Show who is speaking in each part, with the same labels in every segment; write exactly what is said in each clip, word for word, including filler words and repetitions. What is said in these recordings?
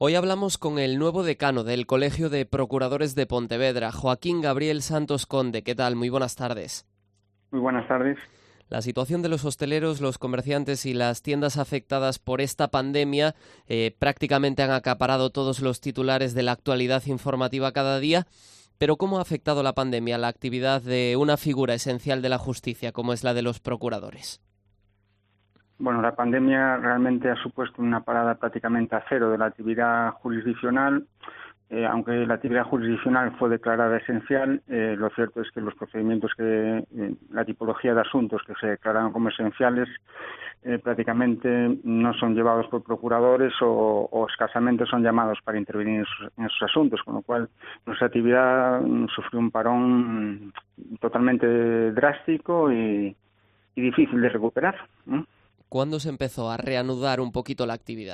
Speaker 1: Hoy hablamos con el nuevo decano del Colegio de Procuradores de Pontevedra, Joaquín Gabriel Santos Conde. ¿Qué tal? Muy buenas tardes.
Speaker 2: Muy buenas tardes.
Speaker 1: La situación de los hosteleros, los comerciantes y las tiendas afectadas por esta pandemia eh, prácticamente han acaparado todos los titulares de la actualidad informativa cada día. Pero ¿cómo ha afectado la pandemia a la actividad de una figura esencial de la justicia como es la de los procuradores?
Speaker 2: Bueno, la pandemia realmente ha supuesto una parada prácticamente a cero de la actividad jurisdiccional. Eh, aunque la actividad jurisdiccional fue declarada esencial, eh, lo cierto es que los procedimientos, que eh, la tipología de asuntos que se declararon como esenciales eh, prácticamente no son llevados por procuradores o, o escasamente son llamados para intervenir en esos, en esos asuntos, con lo cual nuestra actividad sufrió un parón totalmente drástico y, y difícil de recuperar, ¿eh?
Speaker 1: ¿Cuándo se empezó a reanudar un poquito la actividad?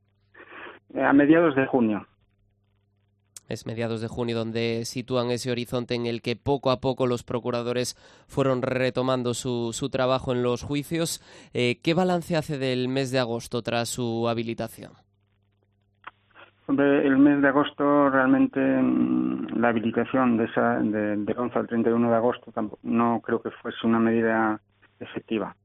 Speaker 2: A mediados de junio.
Speaker 1: Es mediados de junio donde sitúan ese horizonte en el que poco a poco los procuradores fueron retomando su, su trabajo en los juicios. Eh, ¿Qué balance hace del mes de agosto tras su habilitación?
Speaker 2: Hombre, el mes de agosto realmente la habilitación de esa de, del once al treinta y uno de agosto tampoco, no creo que fuese una medida efectiva.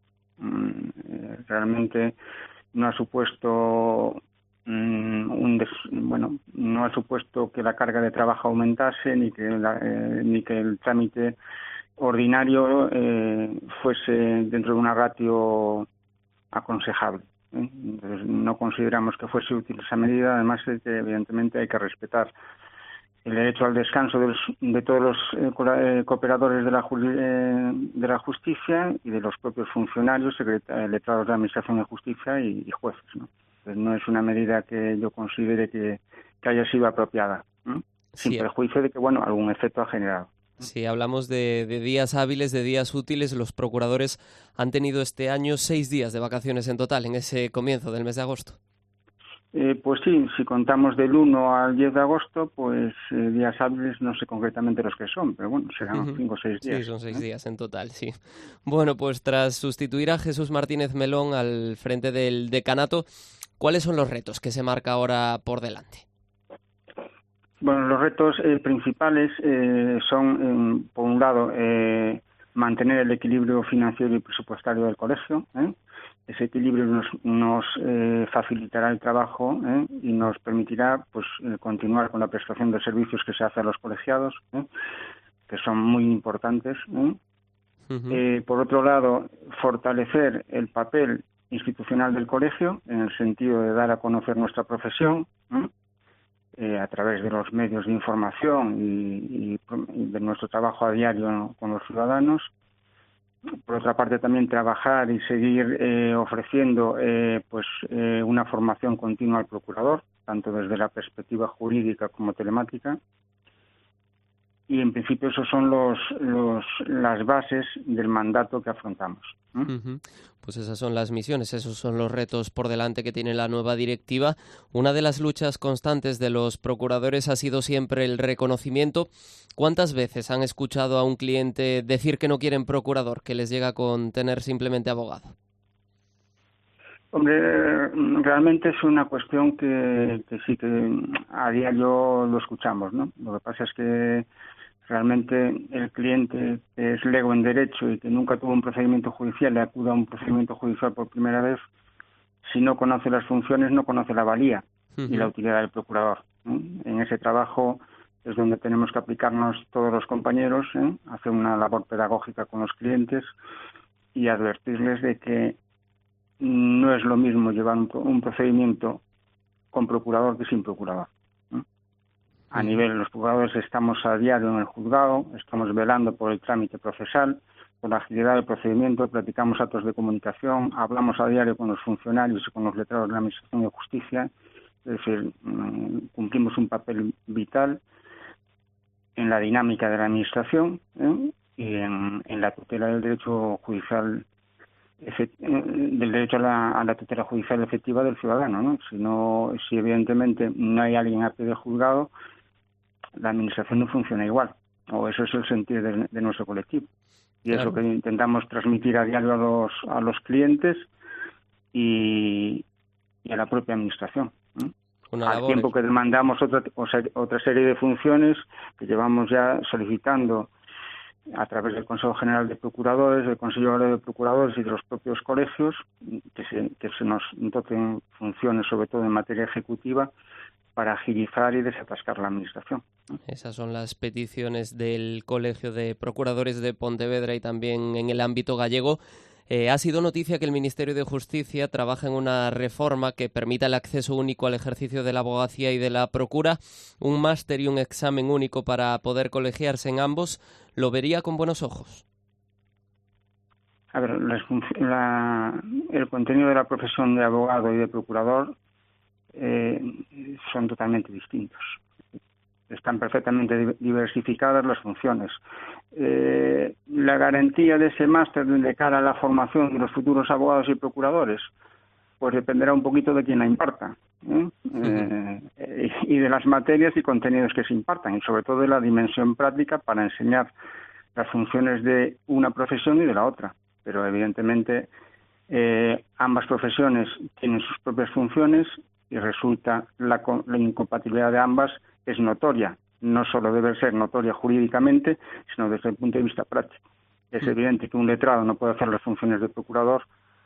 Speaker 2: Realmente no ha supuesto un des, bueno no ha supuesto que la carga de trabajo aumentase ni que la, eh, ni que el trámite ordinario eh, fuese dentro de una ratio aconsejable, ¿eh? Entonces, no consideramos que fuese útil esa medida, además de que evidentemente hay que respetar el derecho al descanso de, los, de todos los eh, cooperadores de la, eh, de la justicia y de los propios funcionarios, letrados de la Administración de Justicia y, y jueces, ¿no? Pues no es una medida que yo considere que, que haya sido apropiada, ¿eh? Sin
Speaker 1: Sí.
Speaker 2: perjuicio de que, bueno, algún efecto ha generado.
Speaker 1: Si hablamos de, de días hábiles, de días útiles, los procuradores han tenido este año seis días de vacaciones en total, en ese comienzo del mes de agosto.
Speaker 2: Eh, pues sí, si contamos del uno al diez de agosto, pues eh, días hábiles no sé concretamente los que son, pero bueno, serán
Speaker 1: Uh-huh.
Speaker 2: cinco o seis días.
Speaker 1: Sí, son seis
Speaker 2: ¿eh?
Speaker 1: días en total, sí. Bueno, pues tras sustituir a Jesús Martínez Melón al frente del decanato, ¿cuáles son los retos que se marca ahora por delante?
Speaker 2: Bueno, los retos eh, principales eh, son, eh, por un lado, eh, mantener el equilibrio financiero y presupuestario del colegio, ¿eh? Ese equilibrio nos, nos eh, facilitará el trabajo, ¿eh? Y nos permitirá pues eh, continuar con la prestación de servicios que se hace a los colegiados, ¿eh? Que son muy importantes, ¿eh? Uh-huh. Eh, por otro lado, fortalecer el papel institucional del colegio en el sentido de dar a conocer nuestra profesión, ¿eh? Eh, a través de los medios de información y, y, y de nuestro trabajo a diario con los ciudadanos. Por otra parte, también trabajar y seguir eh, ofreciendo eh, pues eh, una formación continua al procurador, tanto desde la perspectiva jurídica como telemática. Y en principio esos son los, los las bases del mandato que afrontamos. ¿eh?
Speaker 1: Uh-huh. Pues esas son las misiones, esos son los retos por delante que tiene la nueva directiva. Una de las luchas constantes de los procuradores ha sido siempre el reconocimiento. ¿Cuántas veces han escuchado a un cliente decir que no quieren procurador, que les llega con tener simplemente abogado?
Speaker 2: Hombre, realmente es una cuestión que, que sí que a diario lo escuchamos, ¿no? Lo que pasa es que realmente el cliente que es lego en derecho y que nunca tuvo un procedimiento judicial le acuda a un procedimiento judicial por primera vez, si no conoce las funciones no conoce la valía uh-huh. y la utilidad del procurador, ¿eh? En ese trabajo es donde tenemos que aplicarnos todos los compañeros, ¿eh? Hacer una labor pedagógica con los clientes y advertirles de que no es lo mismo llevar un, un procedimiento con procurador que sin procurador. A nivel, los procuradores estamos a diario en el juzgado, estamos velando por el trámite procesal, por la agilidad del procedimiento, practicamos actos de comunicación, hablamos a diario con los funcionarios y con los letrados de la Administración de Justicia, es decir, cumplimos un papel vital en la dinámica de la Administración, ¿eh? y en, en la tutela del derecho judicial, del derecho a la, a la tutela judicial efectiva del ciudadano, ¿no? Si no, si evidentemente no hay alguien a pie de juzgado, la administración no funciona igual, o eso es el sentir de, de nuestro colectivo. Y claro. Es lo que intentamos transmitir a diario a los, a los clientes y, y a la propia administración, ¿eh?
Speaker 1: Una
Speaker 2: al
Speaker 1: labor.
Speaker 2: tiempo que demandamos otra, otra serie de funciones que llevamos ya solicitando a través del Consejo General de Procuradores, del Consejo General de Procuradores y de los propios colegios, que se, que se nos doten funciones, sobre todo en materia ejecutiva, para agilizar y desatascar la Administración.
Speaker 1: Esas son las peticiones del Colegio de Procuradores de Pontevedra y también en el ámbito gallego. Eh, ha sido noticia que el Ministerio de Justicia trabaja en una reforma que permita el acceso único al ejercicio de la abogacía y de la procura, un máster y un examen único para poder colegiarse en ambos. ¿Lo vería con buenos ojos?
Speaker 2: A ver, la, la, el contenido de la profesión de abogado y de procurador eh, son totalmente distintos. Están perfectamente diversificadas las funciones. Eh, la garantía de ese máster de cara a la formación de los futuros abogados y procuradores, pues dependerá un poquito de quién la imparta, ¿eh? Uh-huh. eh, y de las materias y contenidos que se impartan, y sobre todo de la dimensión práctica para enseñar las funciones de una profesión y de la otra. Pero evidentemente eh, ambas profesiones tienen sus propias funciones y resulta la, la incompatibilidad de ambas es notoria. No solo debe ser notoria jurídicamente, sino desde el punto de vista práctico. Es evidente que un letrado no puede hacer las funciones de procurador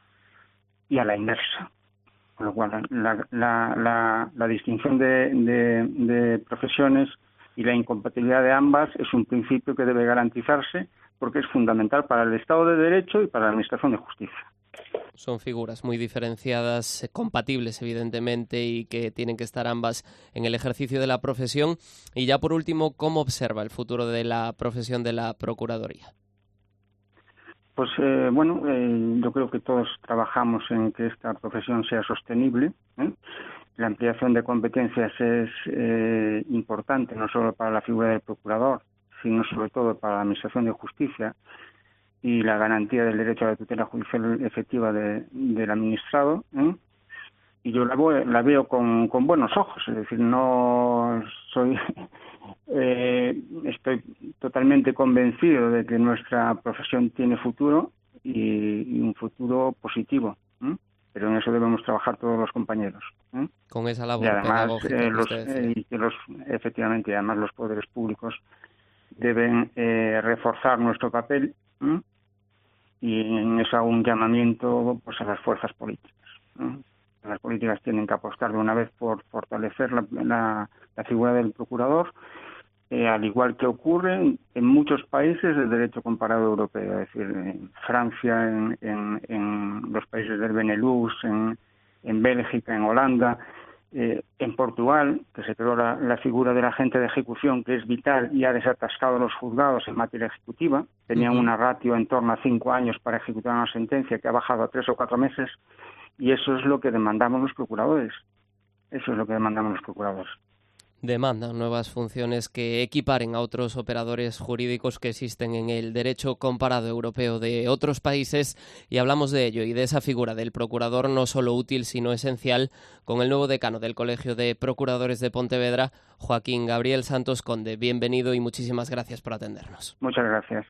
Speaker 2: y a la inversa. Con lo cual, la, la, la, la distinción de, de, de profesiones y la incompatibilidad de ambas es un principio que debe garantizarse porque es fundamental para el Estado de Derecho y para la Administración de Justicia.
Speaker 1: Son figuras muy diferenciadas, compatibles evidentemente, y que tienen que estar ambas en el ejercicio de la profesión. Y ya por último, ¿cómo observa el futuro de la profesión de la Procuraduría?
Speaker 2: Pues eh, bueno, eh, yo creo que todos trabajamos en que esta profesión sea sostenible, ¿eh? La ampliación de competencias es eh, importante, no solo para la figura del procurador, sino sobre todo para la Administración de Justicia y la garantía del derecho a la tutela judicial efectiva de, del administrado, ¿eh? Y yo la, voy, la veo con, con buenos ojos, es decir, no soy, eh, estoy totalmente convencido de que nuestra profesión tiene futuro y, y un futuro positivo, ¿eh? Pero en eso debemos trabajar todos los compañeros, ¿eh?
Speaker 1: Con esa labor
Speaker 2: y además,
Speaker 1: pedagógica
Speaker 2: eh,
Speaker 1: que
Speaker 2: los,
Speaker 1: usted decía.
Speaker 2: eh, y que los, efectivamente, además los poderes públicos deben eh, reforzar nuestro papel, ¿eh? Y en eso hago un llamamiento pues a las fuerzas políticas, ¿no? Las políticas tienen que apostar de una vez por fortalecer la, la, la figura del procurador, eh, al igual que ocurre en, en muchos países del derecho comparado europeo, es decir, en Francia, en, en, en los países del Benelux, en, en Bélgica, en Holanda, eh, en Portugal, que se creó la, la figura del agente de ejecución, que es vital y ha desatascado los juzgados en materia ejecutiva. Tenían uh-huh. una ratio en torno a cinco años para ejecutar una sentencia que ha bajado a tres o cuatro meses, y eso es lo que demandamos los procuradores. Eso es lo que demandamos los procuradores.
Speaker 1: Demandan nuevas funciones que equiparen a otros operadores jurídicos que existen en el derecho comparado europeo de otros países, y hablamos de ello y de esa figura del procurador no solo útil sino esencial con el nuevo decano del Colegio de Procuradores de Pontevedra, Joaquín Gabriel Santos Conde. Bienvenido y muchísimas gracias por atendernos.
Speaker 2: Muchas gracias.